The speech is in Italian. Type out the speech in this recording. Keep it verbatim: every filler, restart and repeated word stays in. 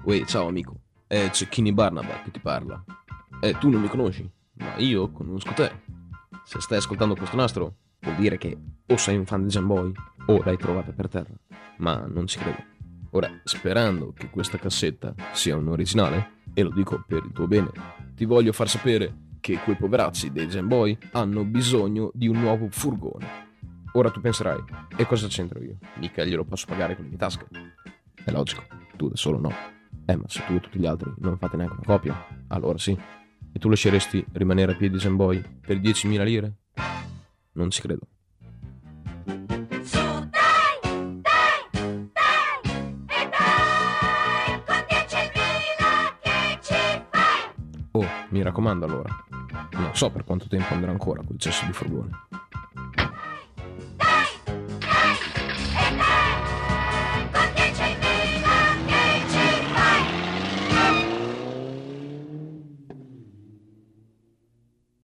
Uè, ciao amico, è Cecchini Barnaba che ti parla. Eh, tu non mi conosci, ma io conosco te. Se stai ascoltando questo nastro, vuol dire che o sei un fan di Jamboy o l'hai trovata per terra, ma non ci credo. Ora, sperando che questa cassetta sia un originale, e lo dico per il tuo bene, ti voglio far sapere che quei poveracci dei Jamboy hanno bisogno di un nuovo furgone. Ora tu penserai, e cosa c'entro io? Mica glielo posso pagare con le mie tasche. È logico, tu da solo no. Eh, ma se tu e tutti gli altri non fate neanche una copia, allora sì. E tu lasceresti rimanere a piedi Jamboy per diecimila lire? Non ci credo. Su, dai, dai, dai, e dai, con diecimila che ci fai? Oh, mi raccomando allora. Non so per quanto tempo andrà ancora quel cesso di furgone.